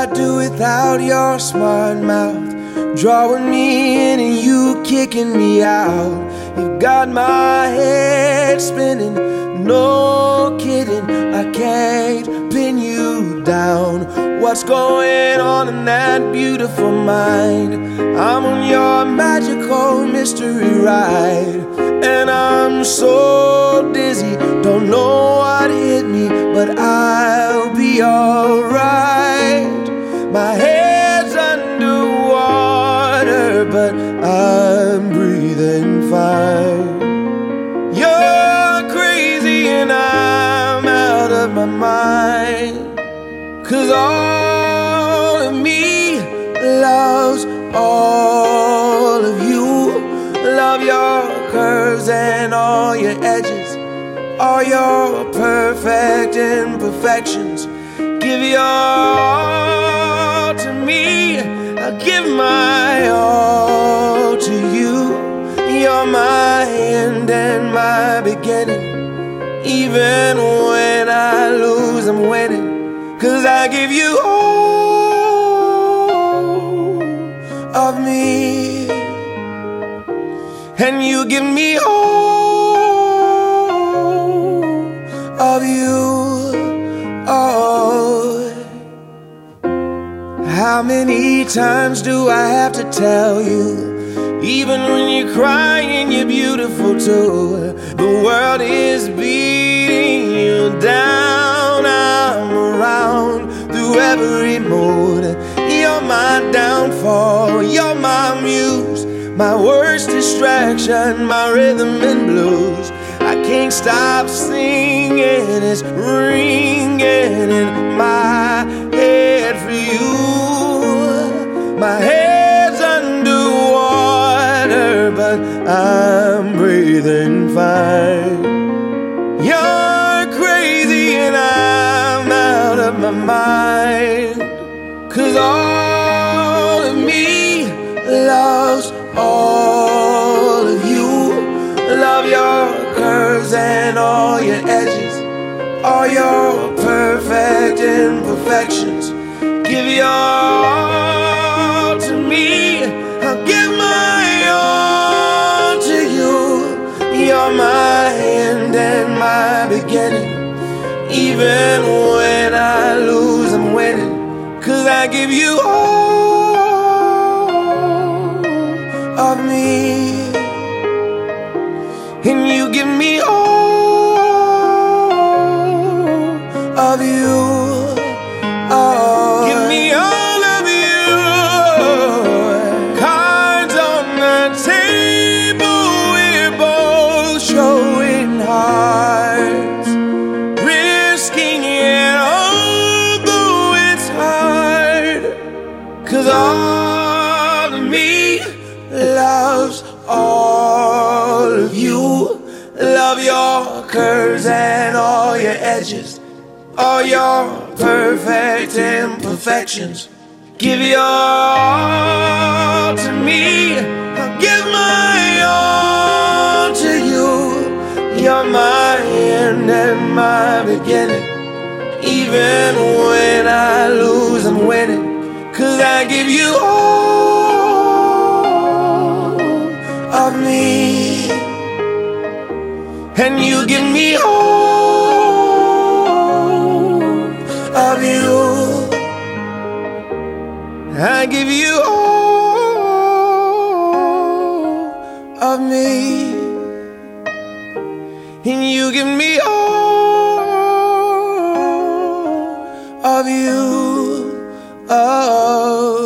I do without your smart mouth? Drawing me in and you kicking me out. You've got my head spinning, no kidding. I can't pin you down. What's going on in that beautiful mind? I'm on your magical mystery ride, and I'm so dizzy, don't know what hit me, but I'll be alright. My head's underwater, but I'm breathing fine. You're crazy and I'm out of my mind, 'cause all of me loves all of you. Love your curves and all your edges, all your perfect imperfections. Give your all to me, I'll give my all to you. You're my end and my beginning. Even when I lose, I'm winning, 'cause I give you all of me, and you give me all of you. Oh, how many times do I have to tell you? Even when you're crying, you're beautiful too. The world is beating you down. I'm around through every mood. You're my downfall, you're my muse, my worst distraction, my rhythm and blues. I can't stop singing, it's ringing in my head for you. My head's underwater, but I'm breathing fine. You're crazy and I'm out of my mind, 'cause all of me loves all of you. Love your curves and all your edges, all your perfect imperfections. Give your all to me, I'll give my all to you. You're my end and my beginning. Even when I lose, I'm winning, 'cause I give you all of me, and you give me all of you. Oh, give me all of you. Cards on the table, we're both showing hearts, risking it although it's hard, 'cause all of me loves all of you. Love your curves and all your edges, all your perfect imperfections. Give your all to me, I'll give my all to you. You're my end and my beginning. Even when I lose, I'm winning, 'cause I give you all of me, and you give me all of you. I give you all of me, and you give me all of you. Oh.